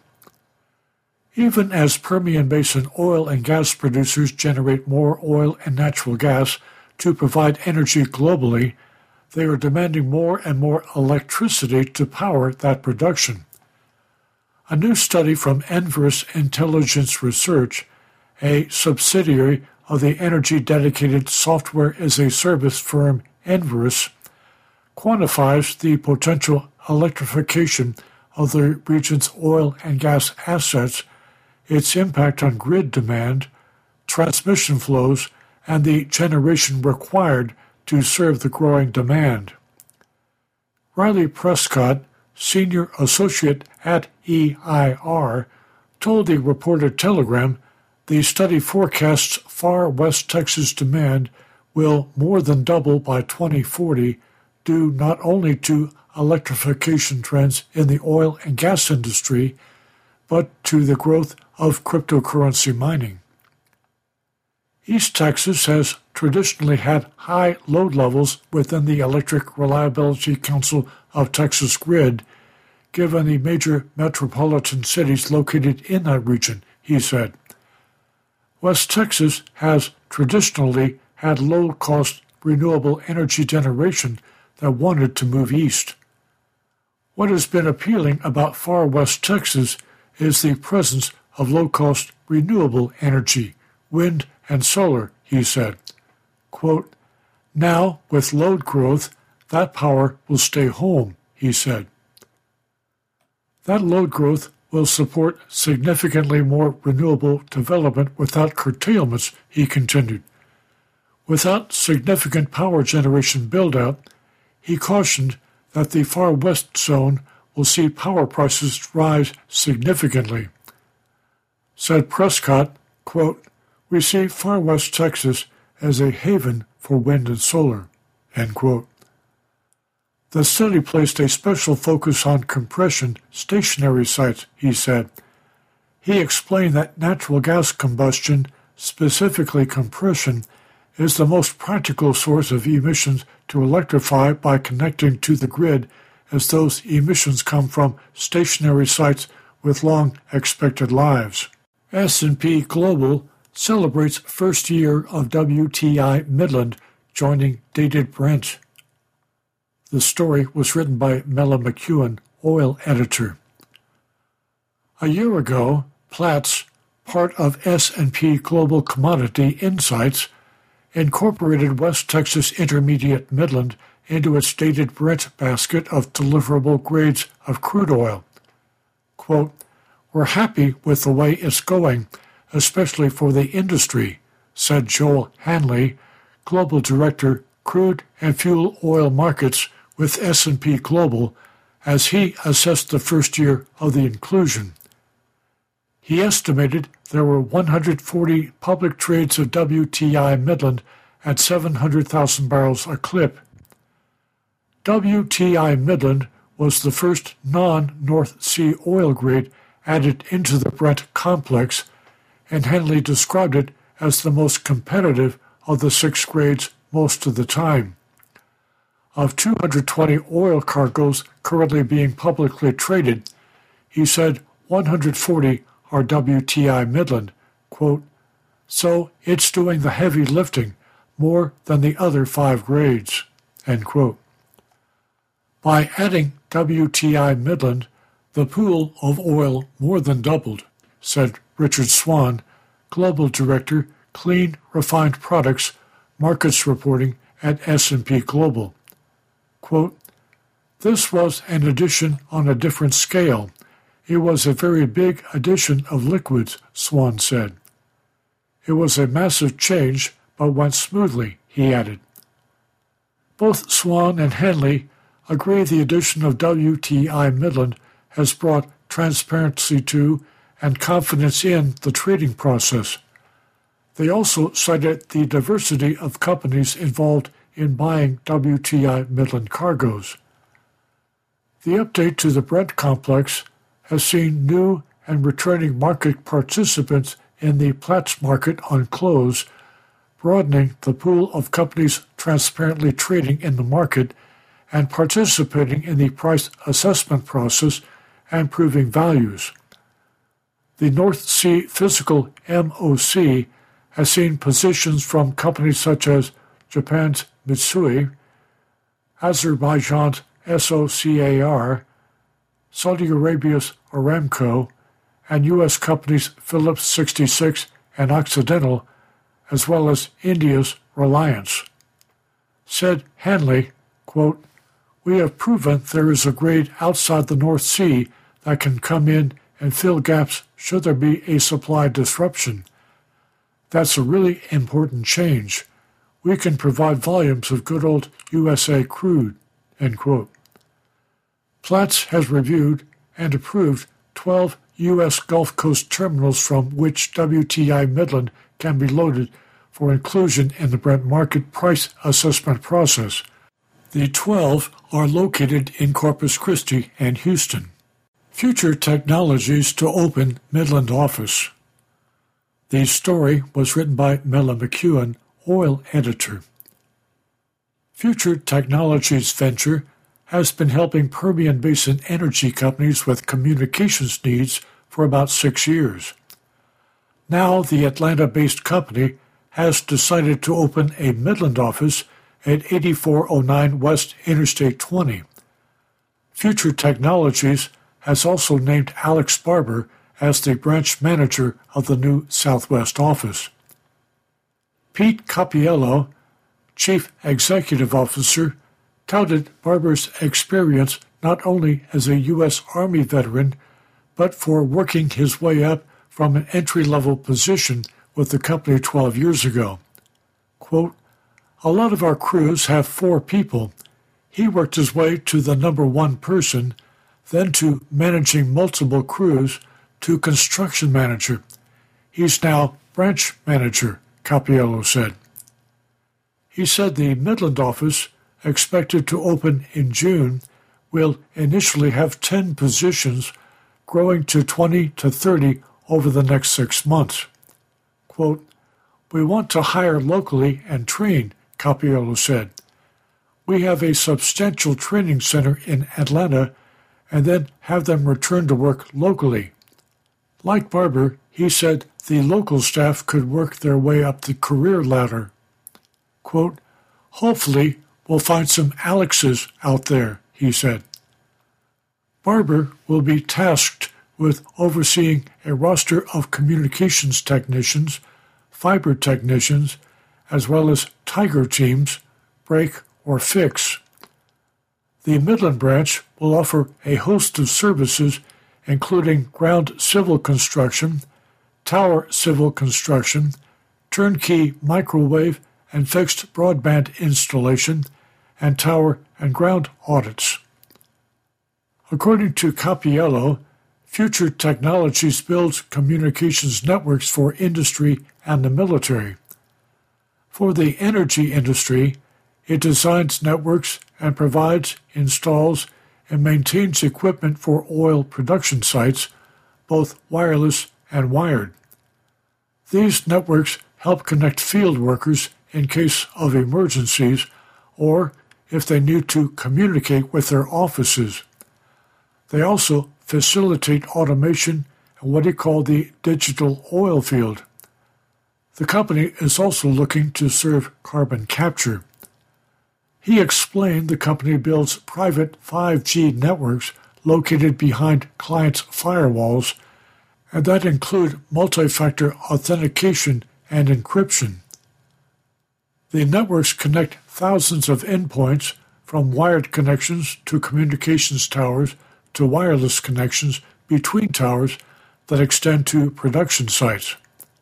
Even as Permian Basin oil and gas producers generate more oil and natural gas to provide energy globally, they are demanding more and more electricity to power that production. A new study from Enverus Intelligence Research, a subsidiary of the energy-dedicated software-as-a-service firm Enverus, quantifies the potential electrification of the region's oil and gas assets, its impact on grid demand, transmission flows, and the generation required to serve the growing demand. Riley Prescott, senior associate at E I R, told the Reporter-Telegram the study forecasts far West Texas demand will more than double by twenty forty, due not only to electrification trends in the oil and gas industry, but to the growth of cryptocurrency mining. East Texas has traditionally had high load levels within the Electric Reliability Council of Texas grid, given the major metropolitan cities located in that region, he said. West Texas has traditionally had low-cost renewable energy generation that wanted to move east. What has been appealing about far West Texas is the presence of low-cost renewable energy, wind and solar, he said. Quote, now, with load growth, that power will stay home, he said. That load growth will support significantly more renewable development without curtailments, he continued. Without significant power generation build-out, he cautioned that the far west zone will see power prices rise significantly. Said Prescott, quote, we see far west Texas as a haven for wind and solar, end quote. The study placed a special focus on compression stationary sites, he said. He explained that natural gas combustion, specifically compression, is the most practical source of emissions to electrify by connecting to the grid, as those emissions come from stationary sites with long expected lives. S and P Global celebrates first year of W T I Midland joining Dated Brent. The story was written by Mela McEwen, oil editor. A year ago, Platts, part of S and P Global Commodity Insights, incorporated West Texas Intermediate Midland into its Dated Brent basket of deliverable grades of crude oil. Quote, we're happy with the way it's going, especially for the industry, said Joel Hanley, Global Director, Crude and Fuel Oil Markets with S and P Global, as he assessed the first year of the inclusion. He estimated there were one hundred forty public trades of W T I Midland at seven hundred thousand barrels a clip. W T I Midland was the first non-North Sea oil grade added into the Brent complex, and Henley described it as the most competitive of the six grades most of the time. Of two hundred twenty oil cargoes currently being publicly traded, he said one hundred forty are W T I Midland, quote, so it's doing the heavy lifting more than the other five grades, end quote. By adding W T I Midland, the pool of oil more than doubled, said Richard Swan, Global Director, Clean Refined Products, Markets Reporting at S and P Global. Quote, this was an addition on a different scale. It was a very big addition of liquids, Swan said. It was a massive change, but went smoothly, he added. Both Swan and Henley agree the addition of W T I Midland has brought transparency to and confidence in the trading process. They also cited the diversity of companies involved in buying W T I Midland cargoes. The update to the Brent complex has seen new and returning market participants in the Platts market on close, broadening the pool of companies transparently trading in the market and participating in the price assessment process and proving values. The North Sea Physical M O C has seen positions from companies such as Japan's Mitsui, Azerbaijan's SOCAR, Saudi Arabia's Aramco, and U S companies Phillips sixty-six and Occidental, as well as India's Reliance. Said Hanley, quote, "We have proven there is a grade outside the North Sea that can come in and fill gaps should there be a supply disruption. That's a really important change. We can provide volumes of good old U S A crude," end quote. Platts has reviewed and approved twelve U S Gulf Coast terminals from which W T I Midland can be loaded for inclusion in the Brent market price assessment process. The twelve are located in Corpus Christi and Houston. Future technologies to open Midland office. The story was written by Mela McEwen, oil editor. Future Technologies venture has been helping Permian Basin energy companies with communications needs for about six years. Now the Atlanta-based company has decided to open a Midland office at eighty-four oh nine West Interstate twenty. Future Technologies has also named Alex Barber as the branch manager of the new Southwest office. Pete Cappiello, Chief Executive Officer, touted Barber's experience not only as a U S Army veteran, but for working his way up from an entry-level position with the company twelve years ago. Quote, "A lot of our crews have four people. He worked his way to the number one person, then to managing multiple crews, to construction manager. He's now branch manager," Cappiello said. He said the Midland office, expected to open in June, will initially have ten positions, growing to twenty to thirty over the next six months. Quote, "We want to hire locally and train," Cappiello said. "We have a substantial training center in Atlanta and then have them return to work locally." Like Barber, he said the local staff could work their way up the career ladder. Quote, "Hopefully we'll find some Alexes out there," he said. Barber will be tasked with overseeing a roster of communications technicians, fiber technicians, as well as Tiger teams, break or fix. The Midland branch will offer a host of services, including ground civil construction, tower civil construction, turnkey microwave and fixed broadband installation, and tower and ground audits. According to Cappiello, Future Technologies builds communications networks for industry and the military. For the energy industry, it designs networks and provides, installs, and maintains equipment for oil production sites, both wireless and wired. These networks help connect field workers in case of emergencies or if they need to communicate with their offices. They also facilitate automation and what he called the digital oil field. The company is also looking to serve carbon capture. He explained the company builds private five G networks located behind clients' firewalls, and that include multi-factor authentication and encryption. The networks connect thousands of endpoints, from wired connections to communications towers to wireless connections between towers that extend to production sites.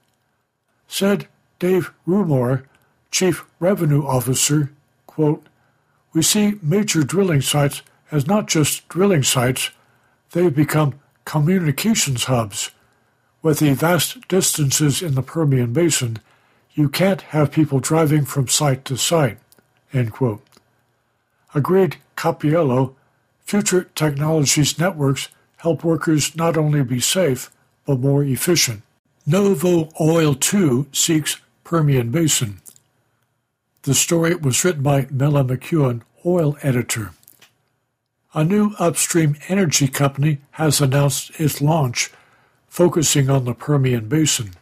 Said Dave Rumor, Chief Revenue Officer, quote, "We see major drilling sites as not just drilling sites, they've become communications hubs. With the vast distances in the Permian Basin, you can't have people driving from site to site," end quote. Agreed Cappiello, Future Technologies networks help workers not only be safe, but more efficient. Novo Oil two seeks Permian Basin. The story was written by Mela McEwen, oil editor. A new upstream energy company has announced its launch, focusing on the Permian Basin.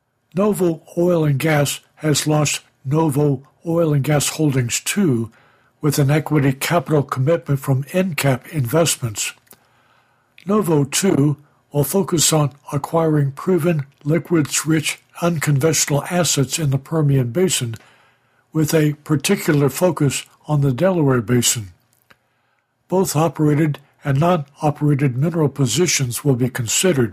Novo Oil and Gas has launched Novo Oil and Gas Holdings two, with an equity capital commitment from EnCap Investments. Novo two will focus on acquiring proven, liquids-rich, unconventional assets in the Permian Basin, with a particular focus on the Delaware Basin. Both operated and non-operated mineral positions will be considered.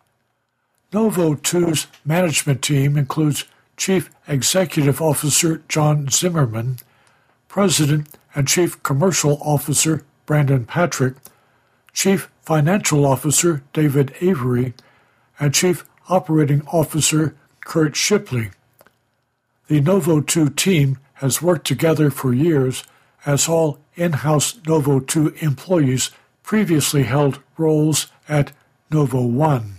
Novo two's management team includes Chief Executive Officer John Zimmerman, President and Chief Commercial Officer Brandon Patrick, Chief Financial Officer David Avery, and Chief Operating Officer Kurt Shipley. The Novo two team has worked together for years, as all in-house Novo two employees previously held roles at Novo one.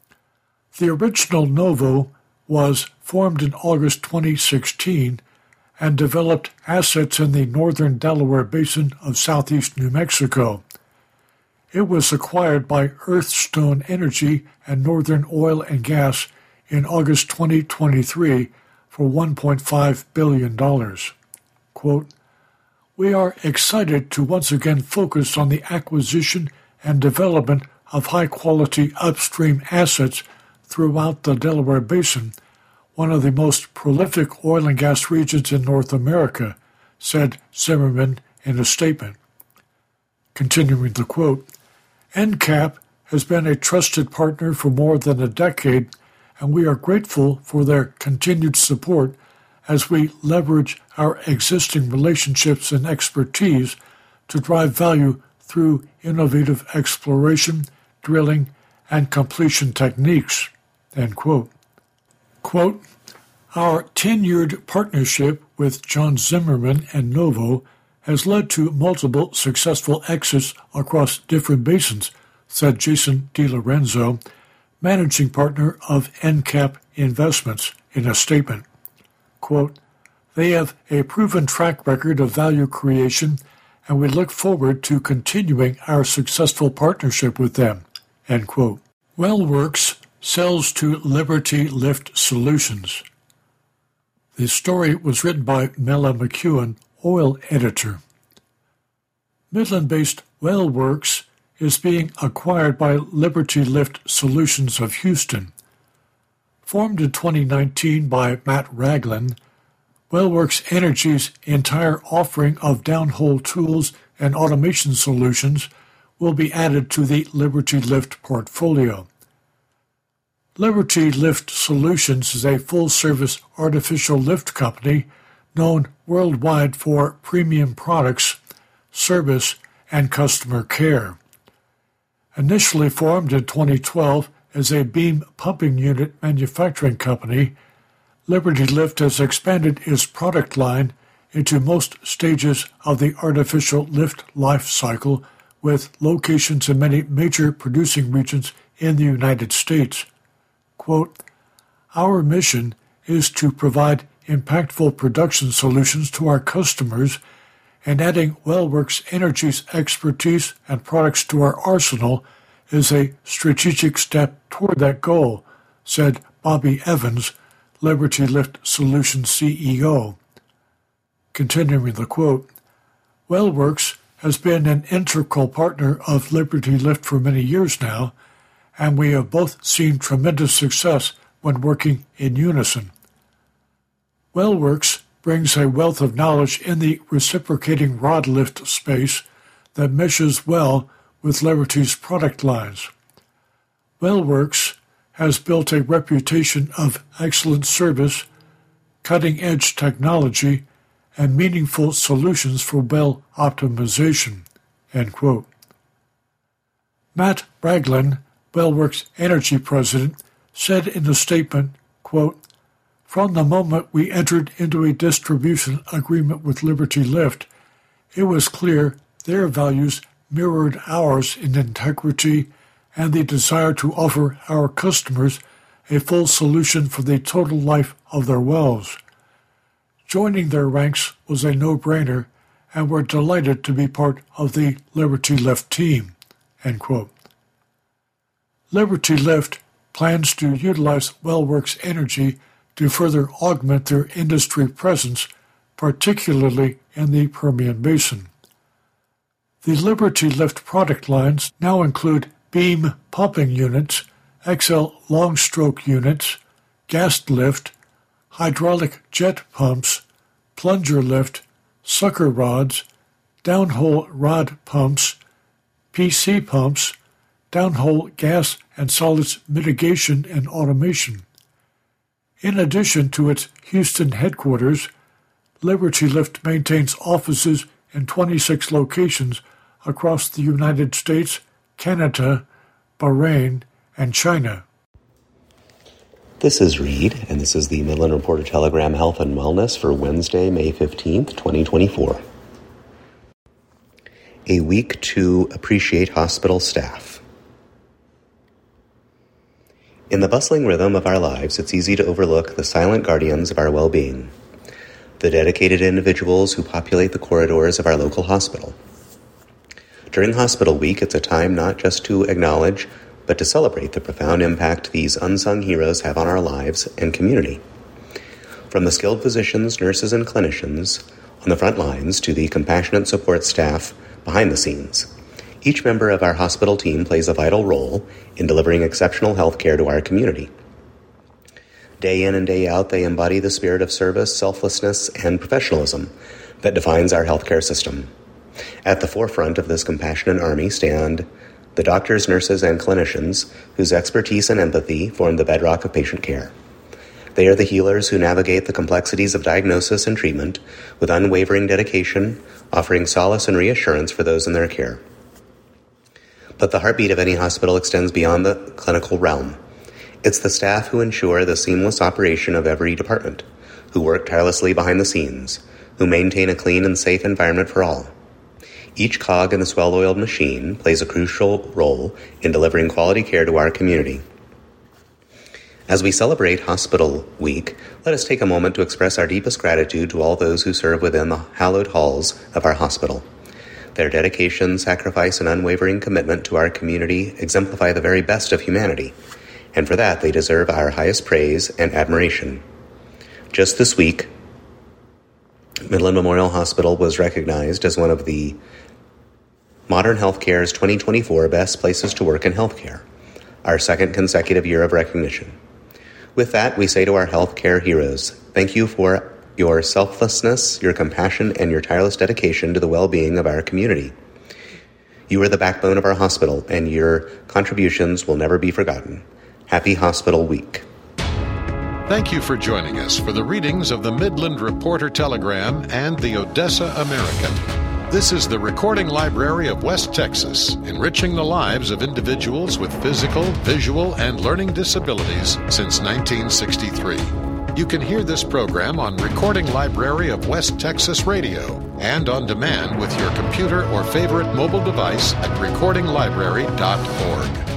The original Novo was formed in August twenty sixteen and developed assets in the northern Delaware Basin of southeast New Mexico. It was acquired by Earthstone Energy and Northern Oil and Gas in August twenty twenty-three for one point five billion dollars. Quote, "We are excited to once again focus on the acquisition and development of high-quality upstream assets throughout the Delaware Basin, one of the most prolific oil and gas regions in North America," said Zimmerman in a statement. Continuing the quote, "EnCap has been a trusted partner for more than a decade, and we are grateful for their continued support as we leverage our existing relationships and expertise to drive value through innovative exploration, drilling, and completion techniques." End quote. Quote, "Our tenured partnership with John Zimmerman and Novo has led to multiple successful exits across different basins," said Jason DiLorenzo, managing partner of EnCap Investments, in a statement. Quote, "They have a proven track record of value creation, and we look forward to continuing our successful partnership with them." End quote. WellWorks sells to Liberty Lift Solutions. The story was written by Mela McEwen, oil editor. Midland-based WellWorks is being acquired by Liberty Lift Solutions of Houston. Formed in twenty nineteen by Matt Ragland, WellWorks Energy's entire offering of downhole tools and automation solutions will be added to the Liberty Lift portfolio. Liberty Lift Solutions is a full-service artificial lift company known worldwide for premium products, service, and customer care. Initially formed in twenty twelve as a beam pumping unit manufacturing company, Liberty Lift has expanded its product line into most stages of the artificial lift life cycle, with locations in many major producing regions in the United States. Quote, "Our mission is to provide impactful production solutions to our customers, and adding WellWorks Energy's expertise and products to our arsenal is a strategic step toward that goal," said Bobby Evans, Liberty Lift Solutions C E O. Continuing the quote, "WellWorks has been an integral partner of Liberty Lift for many years now, and we have both seen tremendous success when working in unison. WellWorks brings a wealth of knowledge in the reciprocating rod lift space that meshes well with Liberty's product lines. WellWorks has built a reputation of excellent service, cutting-edge technology, and meaningful solutions for well optimization." End quote. Matt Ragland, WellWorks Energy president, said in a statement, quote, "From the moment we entered into a distribution agreement with Liberty Lift, it was clear their values mirrored ours in integrity and the desire to offer our customers a full solution for the total life of their wells. Joining their ranks was a no-brainer, and we're delighted to be part of the Liberty Lift team." End quote. Liberty Lift plans to utilize WellWorks Energy to further augment their industry presence particularly in the Permian Basin. The Liberty Lift product lines now include beam pumping units, X L long stroke units, gas lift, hydraulic jet pumps, plunger lift, sucker rods, downhole rod pumps, P C pumps, downhole gas and solids mitigation and automation. In addition to its Houston headquarters, Liberty Lift maintains offices in twenty-six locations across the United States, Canada, Bahrain, and China. This is Reed, and this is the Midland Reporter-Telegram Health and Wellness for Wednesday, May fifteenth, twenty twenty-four. A week to appreciate hospital staff. In the bustling rhythm of our lives, it's easy to overlook the silent guardians of our well-being, the dedicated individuals who populate the corridors of our local hospital. During Hospital Week, it's a time not just to acknowledge, but to celebrate the profound impact these unsung heroes have on our lives and community. From the skilled physicians, nurses, and clinicians on the front lines to the compassionate support staff behind the scenes, each member of our hospital team plays a vital role in delivering exceptional health care to our community. Day in and day out, they embody the spirit of service, selflessness, and professionalism that defines our healthcare system. At the forefront of this compassionate army stand the doctors, nurses, and clinicians whose expertise and empathy form the bedrock of patient care. They are the healers who navigate the complexities of diagnosis and treatment with unwavering dedication, offering solace and reassurance for those in their care. But the heartbeat of any hospital extends beyond the clinical realm. It's the staff who ensure the seamless operation of every department, who work tirelessly behind the scenes, who maintain a clean and safe environment for all. Each cog in this well-oiled machine plays a crucial role in delivering quality care to our community. As we celebrate Hospital Week, let us take a moment to express our deepest gratitude to all those who serve within the hallowed halls of our hospital. Their dedication, sacrifice, and unwavering commitment to our community exemplify the very best of humanity, and for that they deserve our highest praise and admiration. Just this week, Midland Memorial Hospital was recognized as one of the Modern Healthcare's twenty twenty-four Best Places to Work in Healthcare, our second consecutive year of recognition. With that, we say to our healthcare heroes, thank you for your selflessness, your compassion, and your tireless dedication to the well-being of our community. You are the backbone of our hospital, and your contributions will never be forgotten. Happy Hospital Week. Thank you for joining us for the readings of the Midland Reporter-Telegram and the Odessa American. This is the Recording Library of West Texas, enriching the lives of individuals with physical, visual, and learning disabilities since nineteen sixty-three. You can hear this program on Recording Library of West Texas Radio and on demand with your computer or favorite mobile device at recording library dot org.